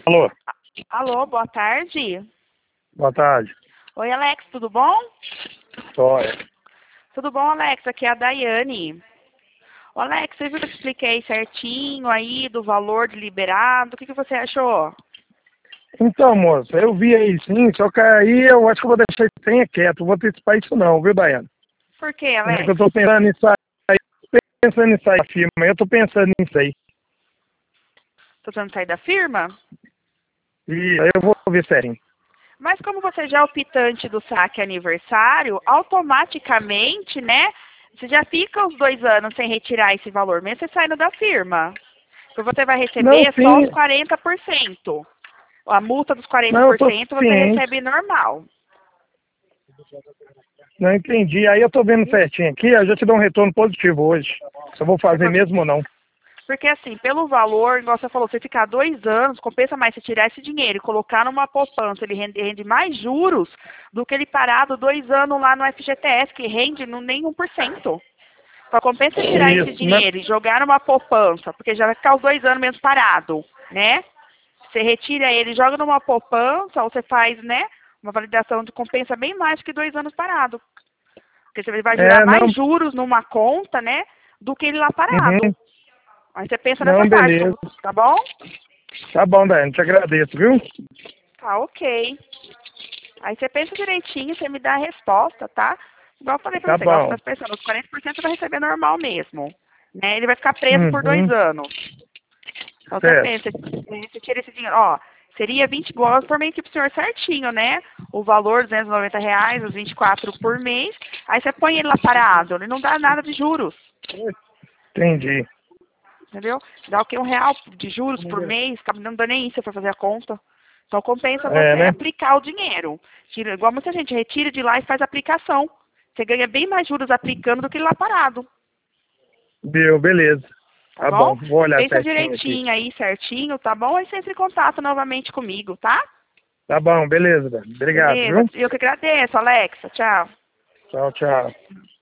Alô, Alô, boa tarde. boa tarde. Oi, Alex, tudo bom? Olha, Tudo bom, Alex? Aqui é a Daiane. Ô, Alex, você viu que eu expliquei certinho aí do valor de liberado? O que você achou? então, moça, eu vi aí sim, só que aí eu acho que eu vou deixar isso bem quieto, não vou antecipar isso não, viu, Daiane? Por quê, É que Alex? eu tô pensando nisso aí, firma, eu tô pensando nisso aí. Tô tentando sair da firma? E aí eu vou ver certinho. Mas como você já é o optante do saque aniversário, automaticamente, né, você já fica os 2 anos sem retirar esse valor, mesmo você saindo da firma. Então você vai Não, receber só os sim, 40%. A multa dos não, eu tô 40% você ciente, recebe normal. não entendi. Aí eu tô vendo certinho aqui, eu já te dou um retorno positivo hoje. Se eu vou fazer mesmo ou não. Porque assim, pelo valor, igual você falou, você ficar 2 anos, compensa mais você tirar esse dinheiro e colocar numa poupança, ele rende mais juros do que ele parado 2 anos lá no FGTS, que rende nem 1%. Só compensa você tirar esse Isso, né? dinheiro e jogar numa poupança, porque já vai ficar os 2 anos mesmo parado, né? Você retira ele, joga numa poupança, ou você faz, né, uma validação de compensa bem mais que 2 anos parado. Porque você vai gerar É, não, mais juros numa conta, né, do que ele lá parado. uhum, Aí você pensa nessa não, parte, beleza. tá bom? Tá bom, Daiane, te agradeço, viu? Tá, ok. Aí você pensa direitinho, você me dá a resposta, tá? Igual eu falei pra Tá você, igual você bom. tá pensando, os 40% você vai receber normal mesmo. Né? Ele vai ficar preso por dois Uhum, anos. Então você certo. pensa, você tira esse dinheiro, ó, seria 20 igual eu formei aqui pro senhor certinho, né? O valor, R$ 290, os 24 por mês. Aí você põe ele lá parado, ele não dá nada de juros. Entendi. Entendeu? Dá o quê? R$ 1 de juros por mês, não dá nem isso para fazer a conta. Então compensa É, você né? aplicar o dinheiro. Igual muita gente retira de lá e faz aplicação. Você ganha bem mais juros aplicando do que lá parado. Deu, beleza. Tá Tá bom? bom, vou olhar Pensa certinho aqui. direitinho aí, certinho, tá bom? Aí você entra em contato novamente comigo, tá? Tá bom, beleza, Dani. Obrigado, Beleza. viu? Eu que agradeço, Alexa. Tchau. Tchau, tchau.